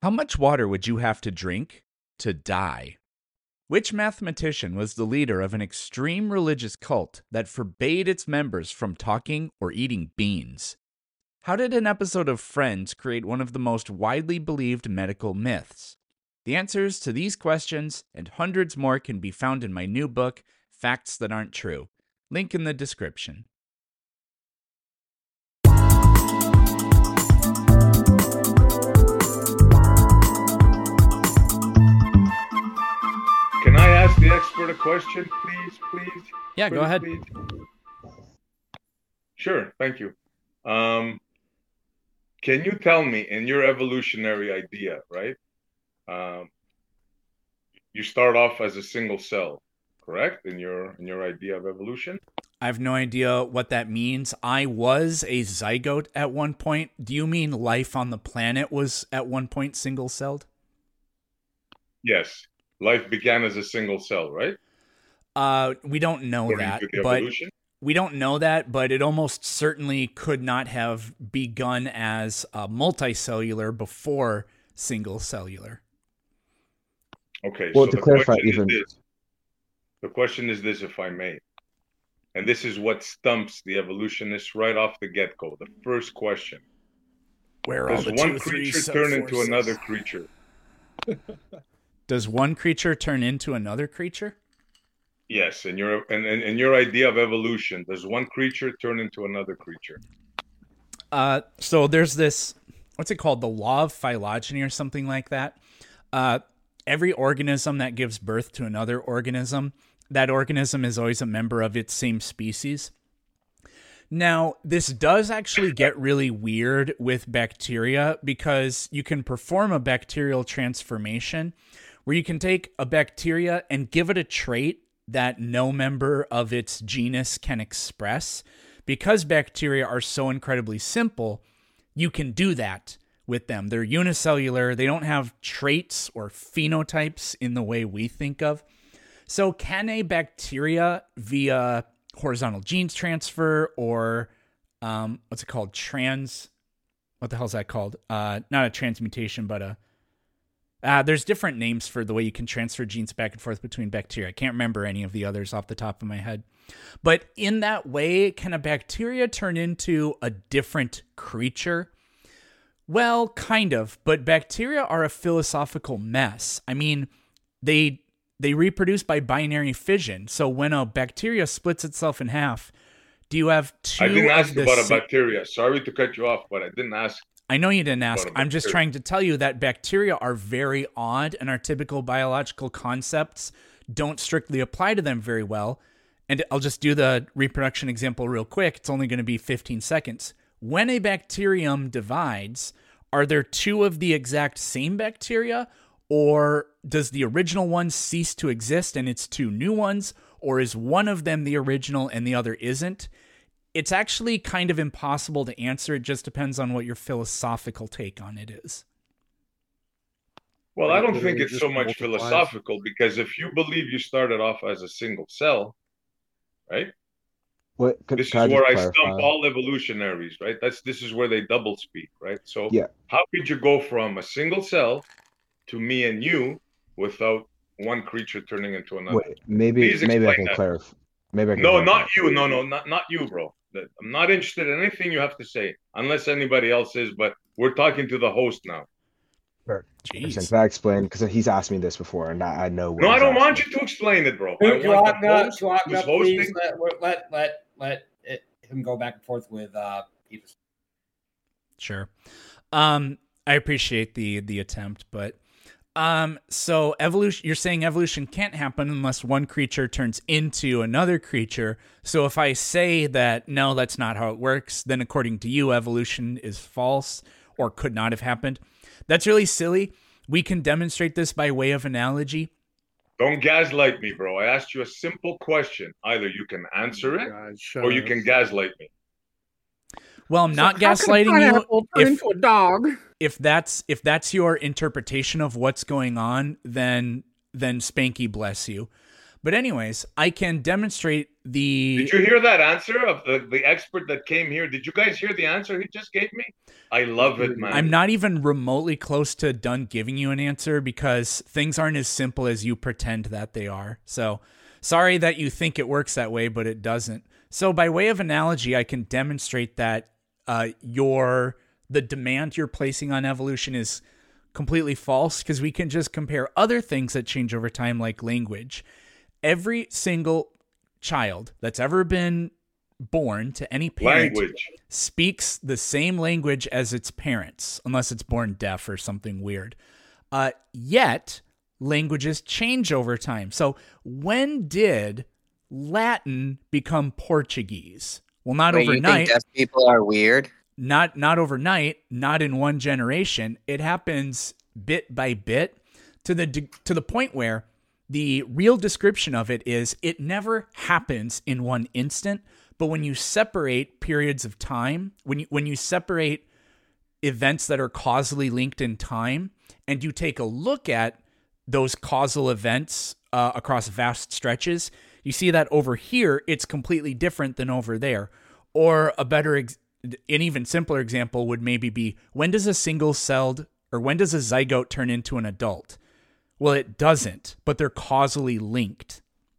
How much water would you have to drink to die? Which mathematician was the leader of an extreme religious cult that forbade its members from talking or eating beans? How did an episode of Friends create one of the most widely believed medical myths? The answers to these questions and hundreds more can be found in my new book, Facts That Aren't True. Link in the description. Can I ask the expert a question, please? Yeah, go ahead. Please. Sure, thank you. Can you tell me, in your evolutionary idea, right? You start off as a single cell, correct? In your idea of evolution? I have no idea what that means. I was a zygote at one point. Do you mean life on the planet was at one point single-celled? Yes. Life began as a single cell, right? We don't know According that, to the but evolution? we don't know that, but it almost certainly could not have begun as multicellular before single cellular. Okay, Well, so to the clarify question even- is this. The question is this, if I may. And this is what stumps the evolutionists right off the get-go. The first question. Where are Does all the one 2, 3, creature sub turn into forces? another creature? Does one creature turn into another creature? Yes, in your idea of evolution, does one creature turn into another creature? So there's this, what's it called? The law of phylogeny or something like that. Every organism that gives birth to another organism, that organism is always a member of its same species. Now, this does actually get really weird with bacteria because you can perform a bacterial transformation where you can take a bacteria and give it a trait that no member of its genus can express. Because bacteria are so incredibly simple, you can do that with them. They're unicellular. They don't have traits or phenotypes in the way we think of. So can a bacteria via horizontal genes transfer or what's it called? What the hell is that called? Not a transmutation, but there's different names for the way you can transfer genes back and forth between bacteria. I can't remember any of the others off the top of my head. But in that way, can a bacteria turn into a different creature? Well, kind of, but bacteria are a philosophical mess. I mean, they reproduce by binary fission. So when a bacteria splits itself in half, do you have two? I didn't ask about a bacteria. Sorry to cut you off, but I didn't ask. I know you didn't ask. I'm just trying to tell you that bacteria are very odd and our typical biological concepts don't strictly apply to them very well. And I'll just do the reproduction example real quick. It's only going to be 15 seconds. When a bacterium divides, are there two of the exact same bacteria? Or does the original one cease to exist and it's two new ones? Or is one of them the original and the other isn't? It's actually kind of impossible to answer. It just depends on what your philosophical take on it is. Well, I don't think it's so much philosophical because if you believe you started off as a single cell, right? This is where I stump all evolutionaries, right? This is where they double speak, right? So how could you go from a single cell to me and you without one creature turning into another? Maybe I can clarify. No, not you. No, not you, bro. I'm not interested in anything you have to say, unless anybody else is. But we're talking to the host now. Sure. Since I explained, because he's asked me this before, and I know. No, I don't want you to explain it, bro. I want the host who's hosting. Let him go back and forth with Peterson. Sure. I appreciate the attempt, but so evolution, you're saying evolution can't happen unless one creature turns into another creature. So if I say that, no, that's not how it works, then according to you, evolution is false or could not have happened. That's really silly. We can demonstrate this by way of analogy. Don't gaslight me, bro. I asked you a simple question. Either you can answer it or you can gaslight me. Well, I'm not gaslighting you. Into a dog. If that's your interpretation of what's going on, then Spanky bless you. But anyways, I can demonstrate the... Did you hear that answer of the expert that came here? Did you guys hear the answer he just gave me? I love it, man. I'm not even remotely close to done giving you an answer because things aren't as simple as you pretend that they are. So sorry that you think it works that way, but it doesn't. So by way of analogy, I can demonstrate that the demand you're placing on evolution is completely false because we can just compare other things that change over time, like language. Every single child that's ever been born to any parent speaks the same language as its parents, unless it's born deaf or something weird. Yet, languages change over time. So when did Latin become Portuguese? Well, not overnight. You think deaf people are weird? Not overnight, not in one generation. It happens bit by bit to the point where the real description of it is it never happens in one instant, but when you separate periods of time, when you separate events that are causally linked in time, and you take a look at those causal events across vast stretches, you see that over here, it's completely different than over there. Or an even simpler example would maybe be, when does a zygote turn into an adult? Well, it doesn't, but they're causally linked.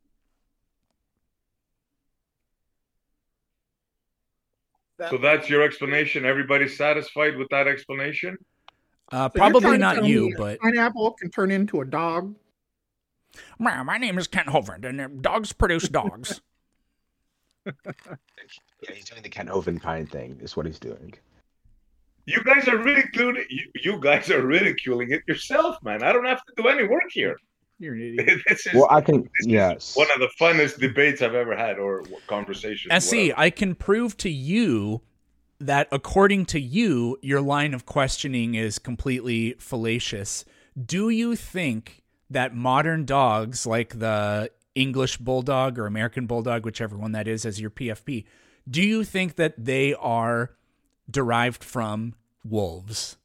So that's your explanation? Everybody's satisfied with that explanation? Probably not you, but... Pineapple can turn into a dog? My name is Kent Hovind, and dogs produce dogs. Yeah, he's doing the Kent Hovind thing, is what he's doing. You guys are ridiculing it. You guys are ridiculing it yourself, man. I don't have to do any work here. You're an idiot. I think, yes. One of the funnest debates I've ever had, or conversations. SC, I can prove to you that according to you, your line of questioning is completely fallacious. Do you think that modern dogs, like the English Bulldog or American Bulldog, whichever one that is as your PFP, do you think that they are derived from wolves?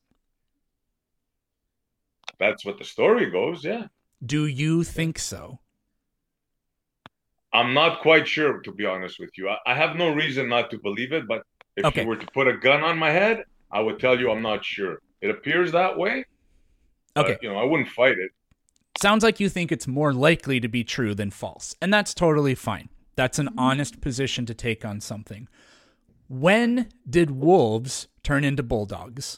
That's what the story goes, yeah. Do you think so? I'm not quite sure, to be honest with you. I have no reason not to believe it, but if you were to put a gun on my head, I would tell you I'm not sure. It appears that way. Okay. But, I wouldn't fight it. Sounds like you think it's more likely to be true than false, and that's totally fine. That's an honest position to take on something. When did wolves turn into bulldogs?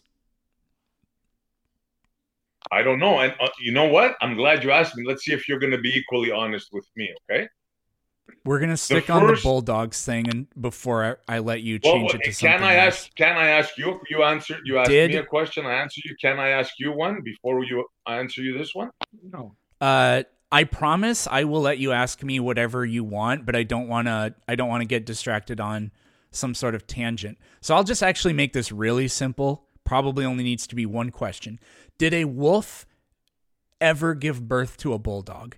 I don't know. And you know what? I'm glad you asked me. Let's see if you're going to be equally honest with me, okay? We're going to stick on the bulldogs thing and before I let you change it to something else. Can I ask you? You asked me a question. I answered you. Can I ask you one before I answer you this one? No. I promise I will let you ask me whatever you want, but I don't want to get distracted on some sort of tangent. So I'll just actually make this really simple. Probably only needs to be one question. Did a wolf ever give birth to a bulldog?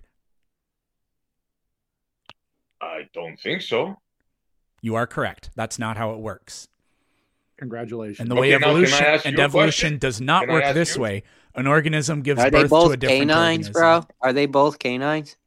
I don't think so. You are correct. That's not how it works. Congratulations. And the way evolution does not work this way. An organism gives birth to a different organism. Are they both canines, bro? Are they both canines?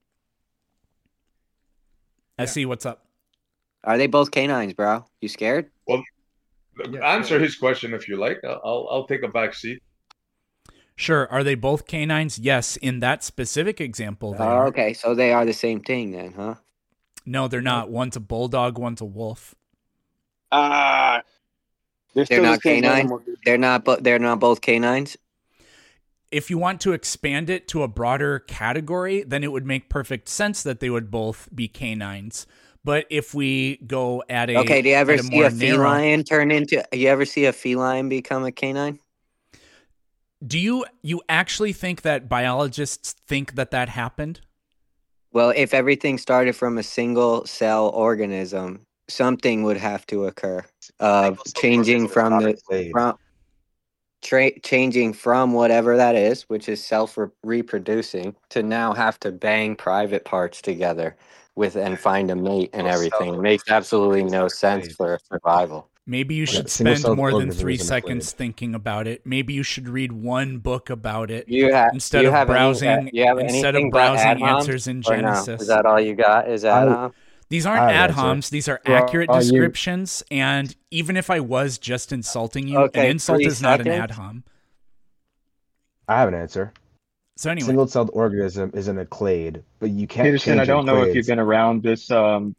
SC, what's up? Are they both canines, bro? You scared? Well, answer his question if you like. I'll take a back seat. Sure. Are they both canines? Yes. In that specific example. Okay. So they are the same thing then, huh? No, they're not. One's a bulldog, one's a wolf. They're not canines. They're not both canines. If you want to expand it to a broader category, then it would make perfect sense that they would both be canines. But if we go at a do you ever see a feline turn into? You ever see a feline become a canine? Do you actually think that biologists think that happened? Well, if everything started from a single cell organism, something would have to occur. Changing from changing from whatever that is, which is self-reproducing, to now have to bang private parts together and find a mate and everything. It makes absolutely no sense for survival. Maybe you should spend more than 3 seconds thinking about it. Maybe you should read one book about it instead of browsing answers in Genesis. No? Is that all you got? Is ad hom? These aren't ad homs. These are accurate descriptions. And even if I was just insulting you, an insult is not an ad hom. I have an answer. So anyway, single-celled organism is an clade, but you can't. Peterson, I don't know if you've been around this.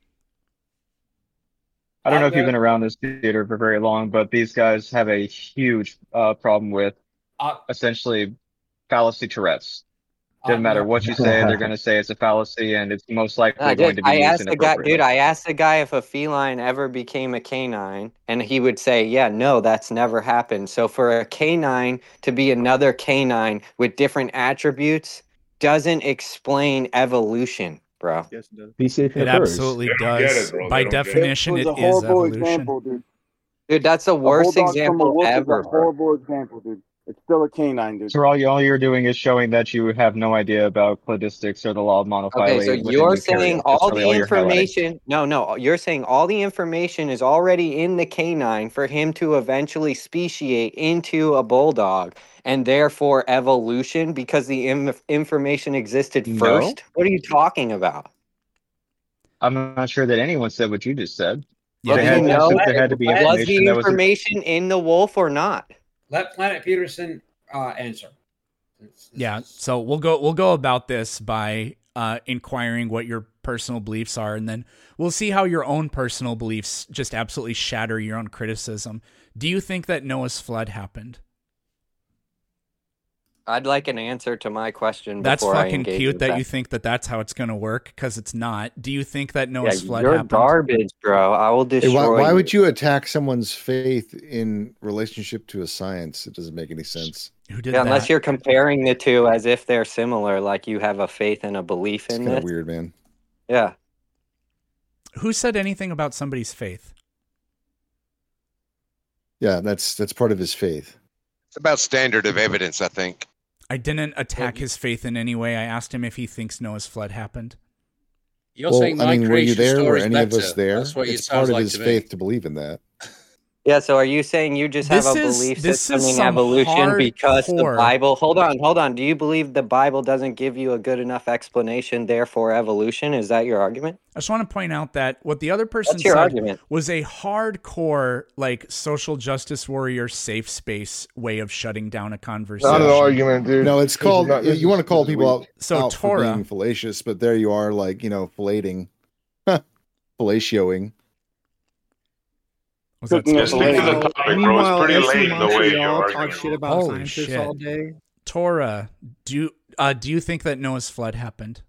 I don't know if you've been around this theater for very long, but these guys have a huge problem with essentially fallacy Tourette's. Doesn't matter what you say, they're going to say it's a fallacy, and it's most likely going to be used inappropriately. I asked the guy if a feline ever became a canine, and he would say, yeah, no, that's never happened. So for a canine to be another canine with different attributes doesn't explain evolution, bro. Yes, it does. It absolutely does. By definition, it is evolution. Example, dude. Dude, that's the worst example ever. A horrible example, dude. It's still a canine, dude. So all you're doing is showing that you have no idea about cladistics or the law of monophyly. Okay, so you're saying all the information. No, you're saying all the information is already in the canine for him to eventually speciate into a bulldog, and therefore evolution because the information existed first. No. What are you talking about? I'm not sure that anyone said what you just said. Yeah, there had to be information. Was the information in the wolf or not? Let Planet Peterson answer. Yeah, so we'll go about this by inquiring what your personal beliefs are, and then we'll see how your own personal beliefs just absolutely shatter your own criticism. Do you think that Noah's flood happened? I'd like an answer to my question. That's fucking cute that you think that that's how it's going to work, because it's not. Do you think that Noah's flood happened? You're garbage, bro. I will destroy why would you attack someone's faith in relationship to a science? It doesn't make any sense. Who did that? Unless you're comparing the two as if they're similar, like you have a faith and a belief in it. It's kind of weird, man. Yeah. Who said anything about somebody's faith? Yeah, that's part of his faith. It's about standard of evidence, I think. I didn't attack his faith in any way. I asked him if he thinks Noah's flood happened. You're saying were you there? Were any of us there? It's part of his faith to believe in that. Yeah, so are you saying you just have a belief system in evolution because the Bible... Hold on. Do you believe the Bible doesn't give you a good enough explanation, therefore evolution? Is that your argument? I just want to point out that what the other person said was a hardcore, like, social justice warrior safe space way of shutting down a conversation. Not an argument, dude. No, it's called... You want to call people out Torah, for being fallacious, but there you are, like, fellating. Fellatioing. Just stick to the topic, bro. It's pretty lame the way you're talk shit about scientists all day. Torah, do you think that Noah's flood happened?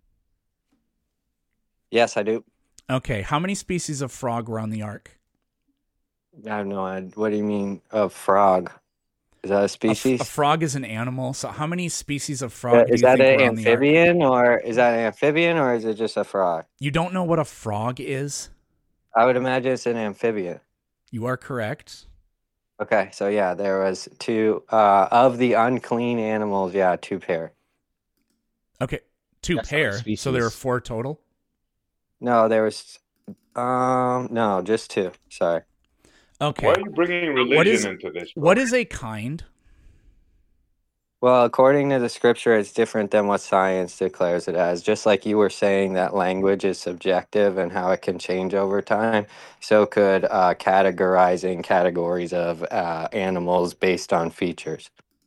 Yes, I do. Okay, how many species of frog were on the ark? I have no idea. What do you mean of frog? Is that a species? A frog is an animal. So how many species of frog do you think were on the ark? Is that an amphibian or is it just a frog? You don't know what a frog is? I would imagine it's an amphibian. You are correct. Okay, so yeah, there was two of the unclean animals. Yeah, 2 pair. Okay, 2 pair. So there were 4 total. No, there was no, just 2. Sorry. Okay. Why are you bringing religion into this? What is a kind? Well, according to the scripture, it's different than what science declares it as. Just like you were saying that language is subjective and how it can change over time, so could categorizing categories of animals based on features.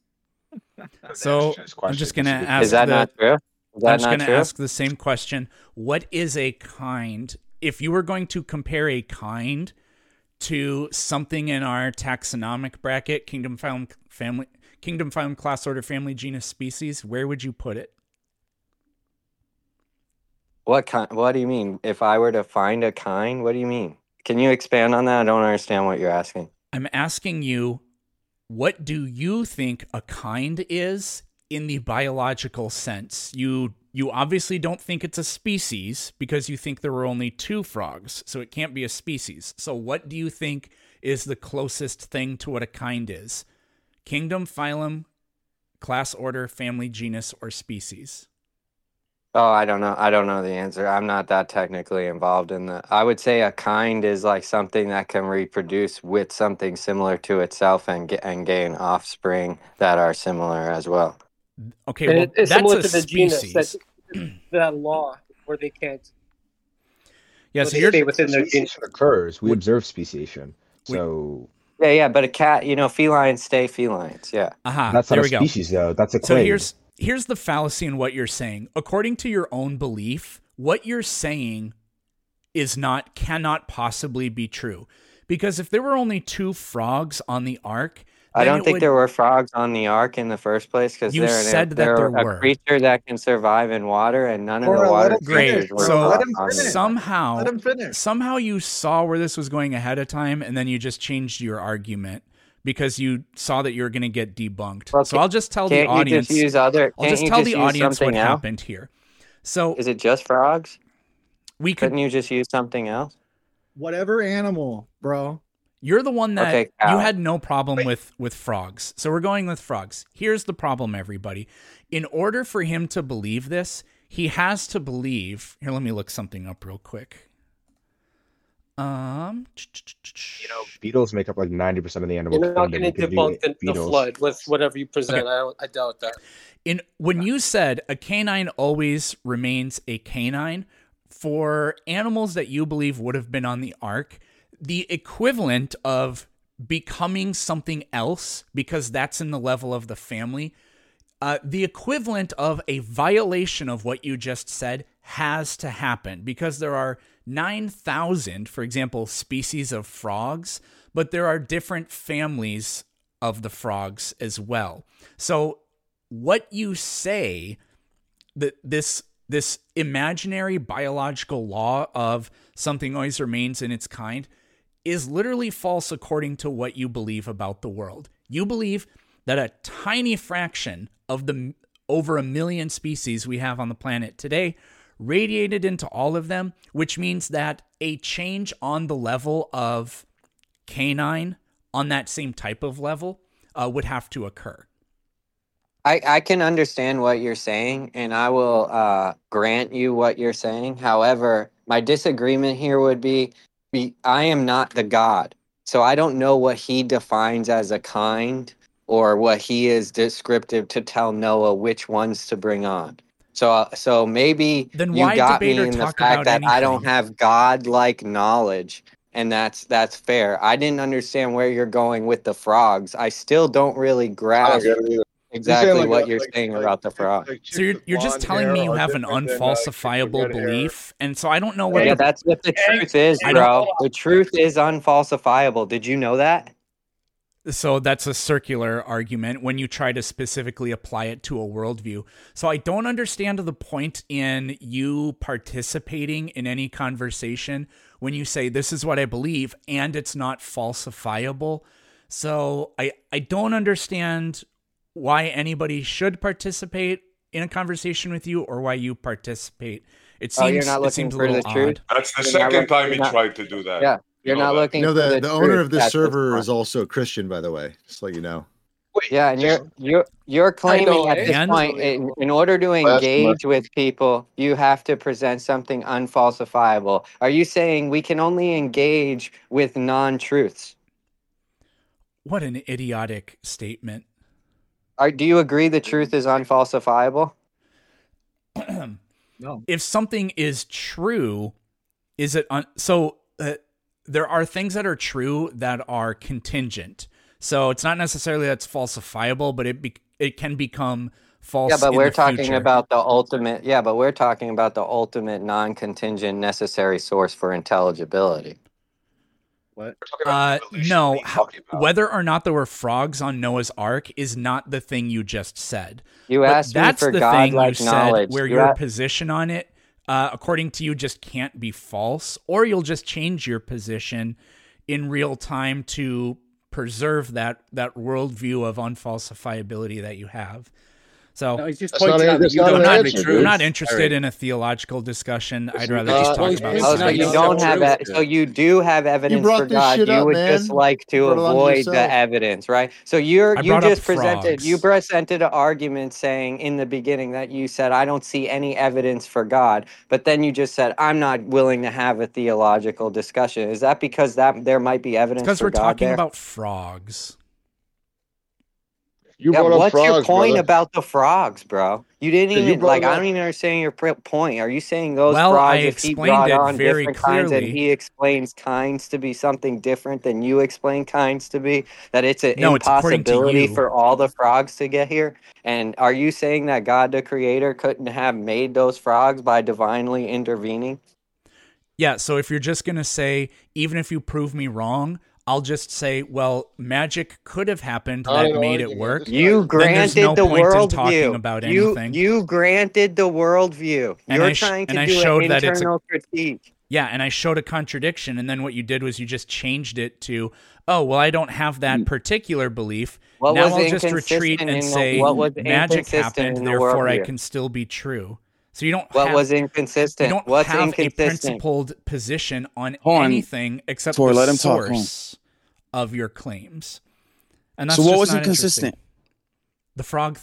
So I'm just going to ask... Is that not true? I'm just going to ask the same question. What is a kind? If you were going to compare a kind to something in our taxonomic bracket, kingdom, fauna, class, order, family, genus, species, where would you put it? What do you mean? If I were to find a kind, what do you mean? Can you expand on that? I don't understand what you're asking. I'm asking you, what do you think a kind is in the biological sense? You obviously don't think it's a species because you think there were only 2 frogs, so it can't be a species. So what do you think is the closest thing to what a kind is? Kingdom, phylum, class, order, family, genus, or species? Oh, I don't know. I don't know the answer. I'm not that technically involved in the. I would say a kind is like something that can reproduce with something similar to itself and gain offspring that are similar as well. Okay, well, it's that's similar a to the species. genus. That law where they can't. Yeah, so you're within their genus occurs. We observe speciation. So. Yeah, but a cat, felines stay felines. Yeah. That's not a species, though. That's a clade. So here's the fallacy in what you're saying. According to your own belief, what you're saying cannot possibly be true. Because if there were only 2 frogs on the ark, I don't think there were frogs on the ark in the first place because they're a creature that can survive in water, and none of the water creatures were. So somehow you saw where this was going ahead of time, and then you just changed your argument because you saw that you were going to get debunked. Well, so I'll just tell the audience. What happened here. So is it just frogs? Couldn't you just use something else? Whatever animal, bro. You're the one that you had no problem with frogs. So we're going with frogs. Here's the problem, everybody. In order for him to believe this, he has to believe. Here, let me look something up real quick. Beetles make up like 90% of the animal kingdom. You're not going to debunk the flood with whatever you present. Okay. I doubt that. When you said a canine always remains a canine, for animals that you believe would have been on the ark, the equivalent of becoming something else, because that's in the level of the family, the equivalent of a violation of what you just said has to happen, because there are 9,000, for example, species of frogs, but there are different families of the frogs as well. So what you say, that this imaginary biological law of something always remains in its kind, is literally false according to what you believe about the world. You believe that a tiny fraction of the over 1 million species we have on the planet today radiated into all of them, which means that a change on the level of canine, on that same type of level, would have to occur. I can understand what you're saying, and I will grant you what you're saying. However, my disagreement here would be I am not the God, so I don't know what he defines as a kind or what he is descriptive to tell Noah which ones to bring on. So maybe then you got me in the fact that I don't have God-like knowledge, and that's fair. I didn't understand where you're going with the frogs. I still don't really grasp exactly what you're saying about the frog. So you're just telling me you have an unfalsifiable belief, and so I don't know what. That's what the truth is, bro. The truth is unfalsifiable. Did you know that? So that's a circular argument when you try to specifically apply it to a worldview. So I don't understand the point in you participating in any conversation when you say this is what I believe and it's not falsifiable. So I don't understand why anybody should participate in a conversation with you or why you participate. It seems, you're not looking for the truth. That's the second time he tried to do that. Yeah. You're not looking. The owner of this server is also a Christian, by the way. Just to let you know. Yeah, and you're claiming at this point, in order to engage with people, you have to present something unfalsifiable. Are you saying we can only engage with non-truths? What an idiotic statement. Do you agree the truth is unfalsifiable? No. If something is true, is it there are things that are true that are contingent. So it's not necessarily that's falsifiable, but it can become false. Yeah, but we're talking about the ultimate. Yeah, but we're talking about the ultimate non-contingent necessary source for intelligibility. What? No, whether or not there were frogs on Noah's Ark is not the thing you just said. You asked me for God-like knowledge. Where your position on it, according to you, just can't be false, or you'll just change your position in real time to preserve that worldview of unfalsifiability that you have. So No, he's just That's not pointing a- out that's that you not don't an have answer, any dude. I'm not truth. interested in a theological discussion. I'd rather not- just talk he's about pointing Oh, out so that you you don't don't have have that. So you do have evidence brought for this God. shit You up, would man. just like to You brought it on avoid the yourself. evidence, right? So I you brought up just presented frogs. an argument saying in the beginning that you said I don't see any evidence for God, but then you just said I'm not willing to have a theological discussion. Is that because that there might be evidence Because for we're God talking there? about frogs. You Yeah, brought up what's your frogs, point brother. about the frogs, bro? You didn't Yeah, you even brought like. it I up. don't even understand your point. Are you saying those Well, I frogs, if he explained brought it on very different kinds and clearly. he explains kinds to be something different than you explain kinds to be, that it's an No, it's according to impossibility you. for all the frogs to get here? And are you saying that God, the Creator, couldn't have made those frogs by divinely intervening? Yeah, so if you're just going to say, even if you prove me wrong, I'll just say, well, magic could have happened Not that an made it argument. work. This You guy- Then there's granted no the point in talking worldview. about You anything. you granted the worldview. And You're I trying to and I do showed an that it's a internal critique. Yeah, and I showed a contradiction, and then what you did was you just changed it to, oh, well, I don't have that particular belief. What Now was I'll just inconsistent retreat and in the- say what was magic inconsistent happened, in the therefore I worldview? can still be true. So you don't What have was you inconsistent? don't What's have a inconsistent? principled position on Hold on. anything except Tor, the let him talk. Hold on. source of your claims. And that's So what just was not inconsistent? interesting. The frog,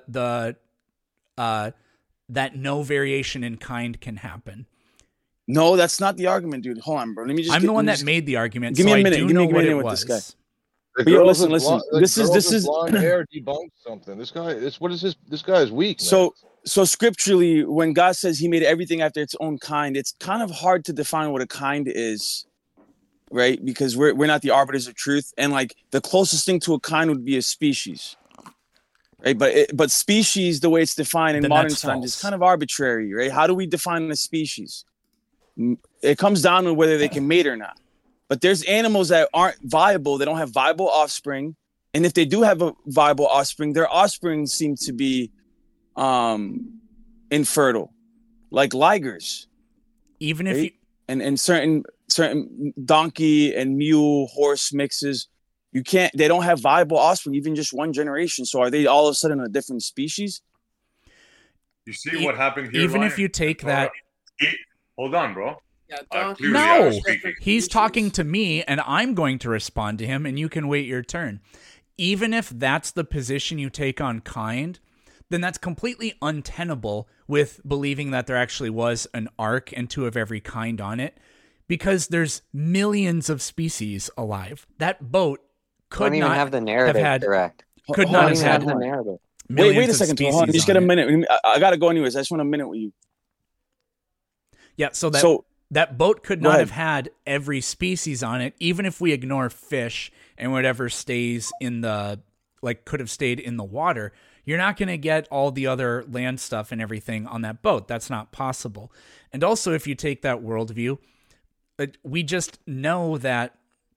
that no variation in kind can happen. No, that's not the argument, dude. Hold on, bro. Let me just. I'm the one that made the argument, Give me so a minute. I do Give me know a what minute it with was. this guy. The But yo, girls listen, with listen. blonde- This the is girls this with is. blonde hair debunks something. This guy, what is this? This guy is weak. So scripturally, when God says He made everything after its own kind, it's kind of hard to define what a kind is, right? Because we're not the arbiters of truth, and like the closest thing to a kind would be a species, right? But species, the way it's defined in Then modern that's times, false. is kind of arbitrary, right? How do we define a species? It comes down to whether they can mate or not. But there's animals that aren't viable; they don't have viable offspring, and if they do have a viable offspring, their offspring seem to be infertile, like ligers. Even right? if you and certain donkey and mule horse mixes, they don't have viable offspring, even just one generation. So are they all of a sudden a different species? You see what happened here? even Lion? if you take that, Hold on, bro. Clearly I no, was speaking. he's talking to me, and I'm going to respond to him, and you can wait your turn. Even if that's the position you take on kind, then that's completely untenable with believing that there actually was an ark and two of every kind on it, because there's millions of species alive. That boat could Don't not even have the narrative had, correct. Could Don't not even have have had the narrative. Wait a second. species Hold on. Just on get a it. minute. I gotta go anyways. I just want a minute with you. Yeah, so that boat could Go not ahead. have had every species on it, even if we ignore fish and whatever stays in the, like, could have stayed in the water. You're not going to get all the other land stuff and everything on that boat. That's not possible. And also, if you take that worldview, we just know that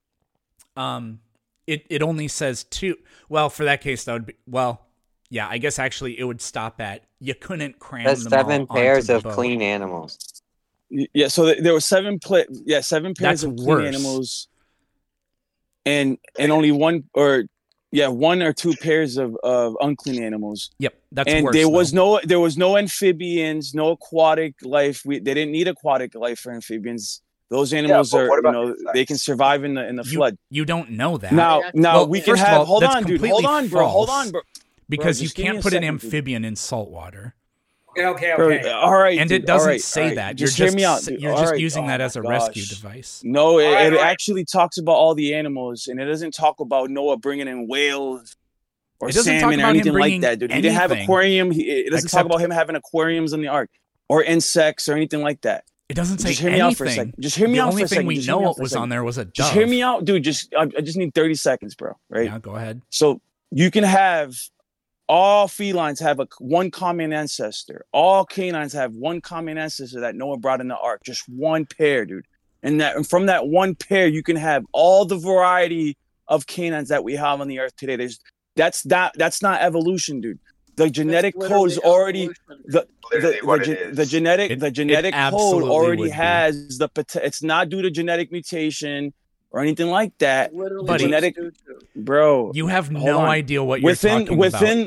it only says two. Well, for that case, that would be, well, yeah, I guess actually it would stop at, you couldn't cram That's them 7 all pairs onto the of boat. clean animals. Yeah. So there were 7 pairs That's of clean worse. animals, and only one or 1 or 2 pairs of unclean animals. Yep, that's and worse. There was no amphibians, no aquatic life. They didn't need aquatic life for amphibians. Those animals they can survive in the flood. You don't know that. Now Well, we can first of have. all, Hold that's on, dude. completely Hold on, bro. Hold false, on, bro. Because Bro, you just give me can't a put an second, dude. amphibian in salt water. Okay. Bro, all right, And dude, it doesn't all right, say all right. that. Just You're hear me out. just Dude. you're All just right. using that Oh as a my rescue gosh. device. No, it actually talks about all the animals, and it doesn't talk about Noah bringing in whales or It doesn't talk salmon or about him anything like bringing that, dude. He didn't have anything aquarium. It doesn't talk except- about him having aquariums on the ark or insects or anything like that. It doesn't say Just hear me anything. out for a second. Just hear me the out only for a thing second. we Just hear me know out for a was second. on there was a dove. Just hear me out, dude. I just need 30 seconds, bro. Right? Yeah, go ahead. So you can have all felines have one common ancestor. All canines have one common ancestor that Noah brought in the ark. Just one pair, dude. And from that one pair, you can have all the variety of canines that we have on the earth today. That's not evolution, dude. The genetic code is already the genetic code already has the potential. It's not due to genetic mutation or anything like that. But bro, you have no idea what you're talking about.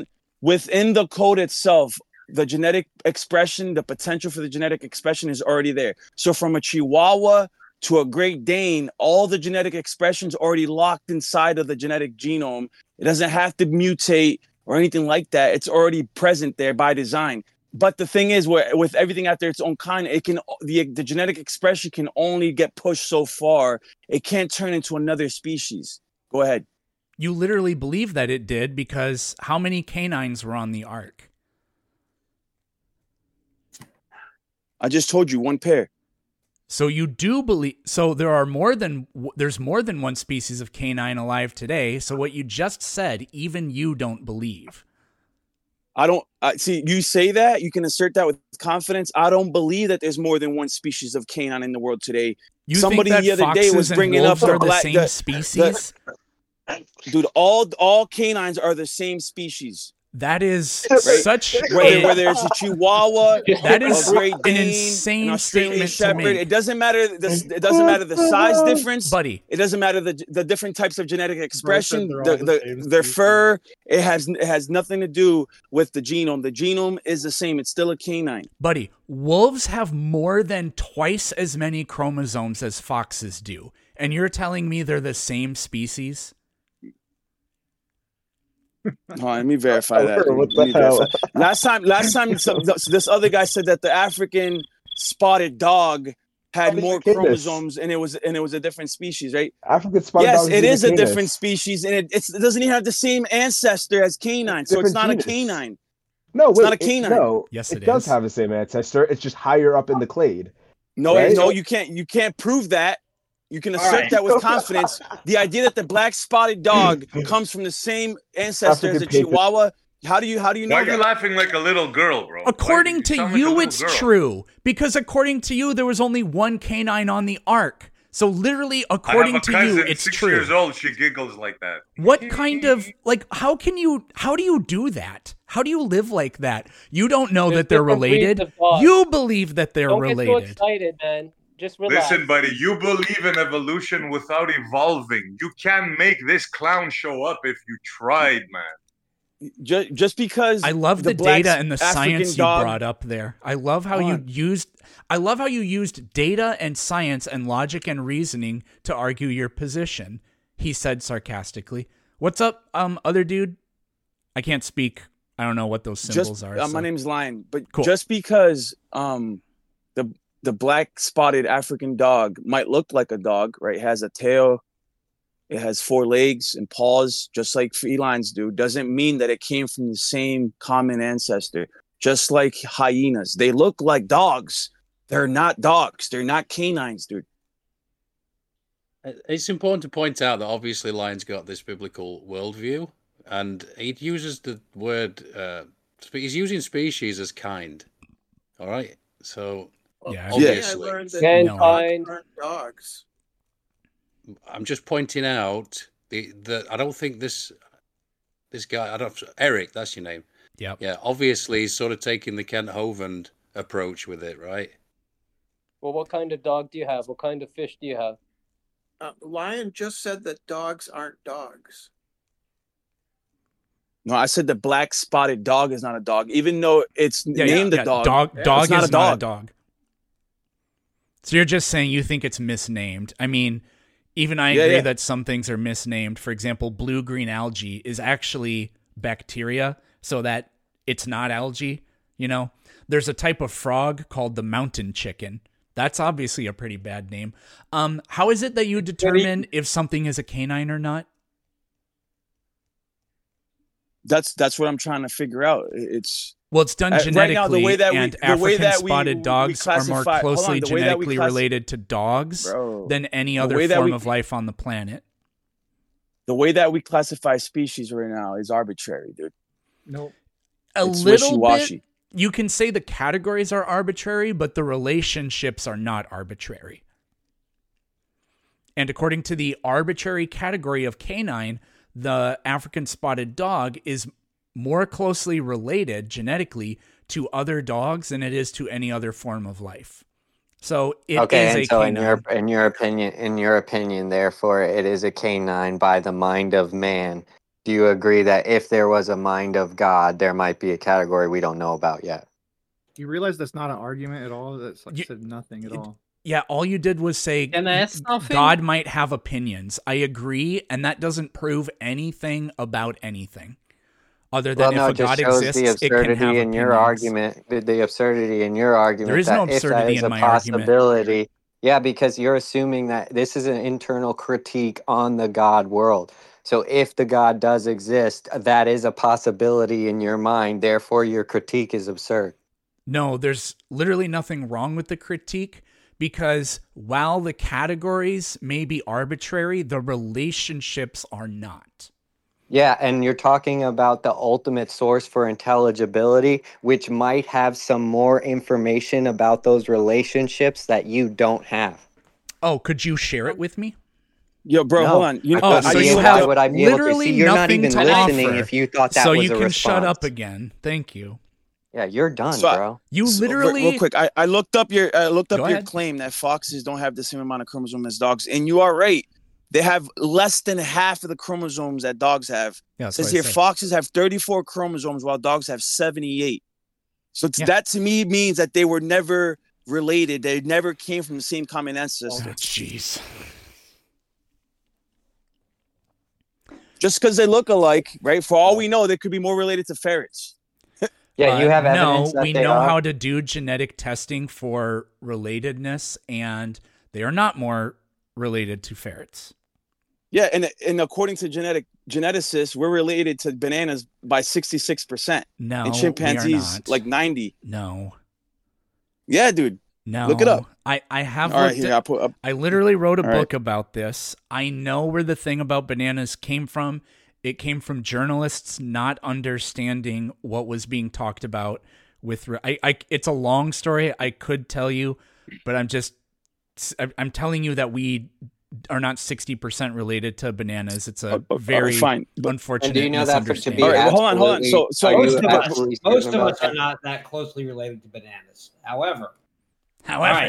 within the code itself, the genetic expression, the potential for the genetic expression is already there. So from a Chihuahua to a Great Dane, all the genetic expressions already locked inside of the genetic genome. It doesn't have to mutate or anything like that. It's already present there by design. But the thing is, with everything after its own kind, it can the genetic expression can only get pushed so far. It can't turn into another species. Go ahead. You literally believe that it did because how many canines were on the Ark? I just told you, one pair. So you do believe, so there's more than one species of canine alive today. So what you just said, even you don't believe. I don't see you say that, you can assert that with confidence. I don't believe that there's more than one species of canine in the world today. Somebody the other day was bringing up the same species. Dude, all canines are the same species. That is such whether it's a Chihuahua, that is a Great Dane, an insane an Australian statement Shepherd. It doesn't matter. It doesn't matter the size difference, buddy. It doesn't matter the different types of genetic expression. Their fur. It has nothing to do with the genome. The genome is the same. It's still a canine, buddy. Wolves have more than twice as many chromosomes as foxes do, and you're telling me they're the same species? Hold on, let me verify that. What the hell? Last time, this other guy said that the African spotted dog had more chromosomes, and it was a different species, right? African spotted dog. Yes, it is a different species, and it doesn't even have the same ancestor as canine, so it's not a canine. No, it's not a canine. No, yes, it does have the same ancestor. It's just higher up in the clade. No, right? No, you can't prove that. You can assert that with confidence. The idea that the black spotted dog comes from the same ancestor as a Chihuahua. How do you know? Why are you laughing like a little girl, bro? According to you, it's true. Because according to you, there was only one canine on the Ark. So literally, according to you, it's 6 true. years old, she giggles like that. What kind of, how do you do that? How do you live like that? You don't know that they're related. You believe that they're related. Don't get so excited, man. Just relax. Listen, buddy, you believe in evolution without evolving. You can't make this clown show up if you tried, man. Just because I love the data and the science you brought up there. I love how you used data and science and logic and reasoning to argue your position, he said sarcastically. What's up, other dude? I can't speak. I don't know what those symbols are. My name's Lion, but cool. Just because the black spotted African dog might look like a dog, right? It has a tail, it has 4 legs and paws, just like felines do, doesn't mean that it came from the same common ancestor. Just like hyenas, they look like dogs. They're not dogs. They're not canines, dude. It's important to point out that obviously Lion's got this biblical worldview, and he uses the word, he's using species as kind. All right? So... Yeah, obviously. I learned that aren't dogs. I'm just pointing out the I don't think this guy, Eric, that's your name. Yeah. Yeah, obviously he's sort of taking the Kent Hovind approach with it, right? Well, what kind of dog do you have? What kind of fish do you have? Lion just said that dogs aren't dogs. No, I said the black spotted dog is not a dog, even though it's named a dog. Dog is not a dog. So you're just saying you think it's misnamed. I mean, even I agree that some things are misnamed. For example, blue-green algae is actually bacteria, so that it's not algae, you know? There's a type of frog called the mountain chicken. That's obviously a pretty bad name. How is it that you determine if something is a canine or not? That's what I'm trying to figure out. It's done genetically, right now, the way that African spotted dogs are more closely genetically related to dogs than any other form of life on the planet. The way that we classify species right now is arbitrary, dude. No, a little bit. You can say the categories are arbitrary, but the relationships are not arbitrary. And according to the arbitrary category of canine, the African spotted dog is more closely related genetically to other dogs than it is to any other form of life. So it is a canine. In your opinion, therefore, it is a canine by the mind of man. do you agree that if there was a mind of God, there might be a category we don't know about yet? You realize that's not an argument at all? That's like said nothing at all. Yeah, all you did was say God might have opinions. I agree, and that doesn't prove anything about anything. Other than if a God exists, it can have in your argument. The absurdity in your argument. There is no absurdity in my argument. Yeah, because you're assuming that this is an internal critique on the God world. So if the God does exist, that is a possibility in your mind. Therefore, your critique is absurd. No, there's literally nothing wrong with the critique, because while the categories may be arbitrary, the relationships are not. Yeah, and you're talking about the ultimate source for intelligibility, which might have some more information about those relationships that you don't have. Oh, could you share it with me? Yo, bro, hold on. So you have literally you're not nothing even to listening offer. if you thought that so was you a can response. shut up again. Thank you. Yeah, you're done, So bro. You literally real quick. I looked up your Go your ahead. claim that foxes don't have the same amount of chromosomes as dogs, and you are right. They have less than half of the chromosomes that dogs have. Yeah, It that's says what I here said. foxes have 34 chromosomes while dogs have 78. So that to me means that they were never related. They never came from the same common ancestor. Jeez. Just because they look alike, right? For all we know, they could be more related to ferrets. Yeah, you have evidence No, that we they know are. how to do genetic testing for relatedness, and they are not more related to ferrets. Yeah, and according to geneticists, we're related to bananas by 66%. No, and we are chimpanzees not. like 90. No. Yeah, dude. No. Look it up. I have All right, looked here, at- I'll put up. I literally wrote a All right. book about this. I know where the thing about bananas came from. It came from journalists not understanding what was being talked about with it's a long story. I could tell you, but I'm telling you that we are not 60% related to bananas. It's a very fine. unfortunate And do you know that to misunderstanding. be All right, well, hold on. So most of us are not that closely related to bananas. However, all right.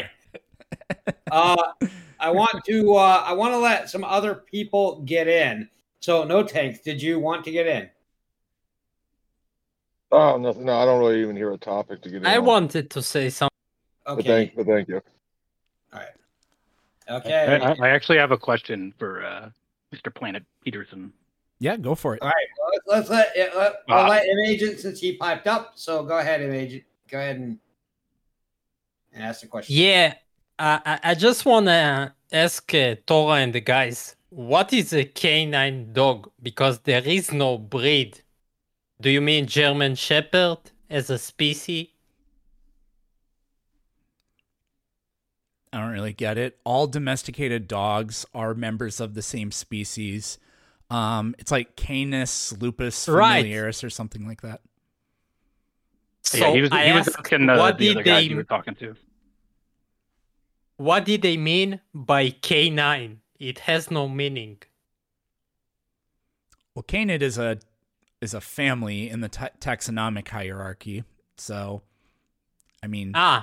I want to let some other people get in. So, No Tanks, did you want to get in? Oh, nothing. No, I don't really even hear a topic to get in. I on. wanted to say something. Okay. But thank you. All right. Okay. I actually have a question for Mr. Planet Peterson. Yeah, go for it. All right. Well, I'll let M Agent, since he piped up. So go ahead, M Agent. Go ahead and ask the question. Yeah, I just want to ask Tora and the guys, what is a canine dog? Because there is no breed. Do you mean German Shepherd as a species? I don't really get it. All domesticated dogs are members of the same species. It's like Canis lupus familiaris or something like that. So yeah, he was asked, asking the other guy you were talking to. What did they mean by canine? It has no meaning. Well, canid is a family in the taxonomic hierarchy. So, I mean, all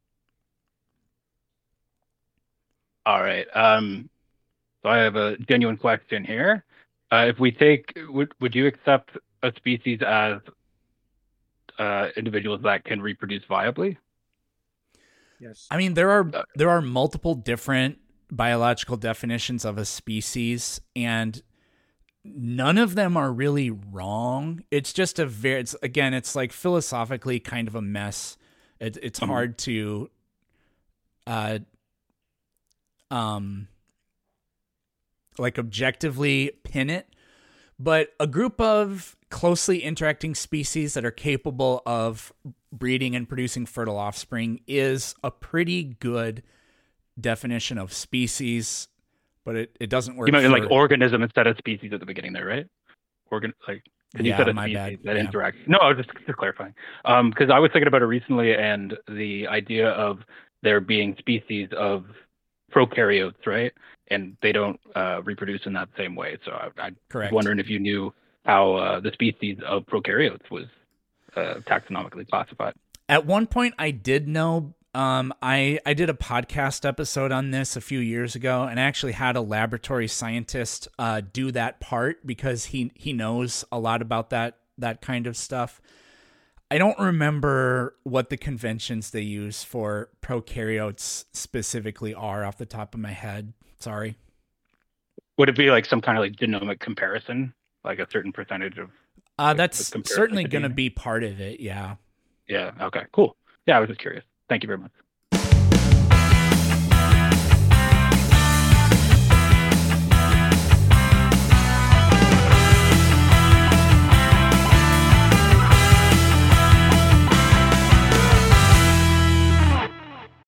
right. So I have a genuine question here. If we take, would you accept a species as individuals that can reproduce viably? Yes. I mean, there are multiple different biological definitions of a species, and none of them are really wrong. It's just it's like philosophically kind of a mess. It's hard to like objectively pin it, but a group of closely interacting species that are capable of breeding and producing fertile offspring is a pretty good definition of species, but it doesn't work. You meant like organism instead of species at the beginning there, right? You said a my species bad. that Yeah. interacts. No, I was just clarifying. Because I was thinking about it recently, and the idea of there being species of prokaryotes, right? And they don't reproduce in that same way. So I was wondering if you knew how the species of prokaryotes was taxonomically classified. At one point, I did know, I did a podcast episode on this a few years ago, and I actually had a laboratory scientist do that part because he knows a lot about that kind of stuff. I don't remember what the conventions they use for prokaryotes specifically are off the top of my head. Sorry. Would it be like some kind of like genomic comparison, like a certain percentage of? That's certainly going to be part of it. Yeah. Yeah. Okay. Cool. Yeah, I was just curious. Thank you very much.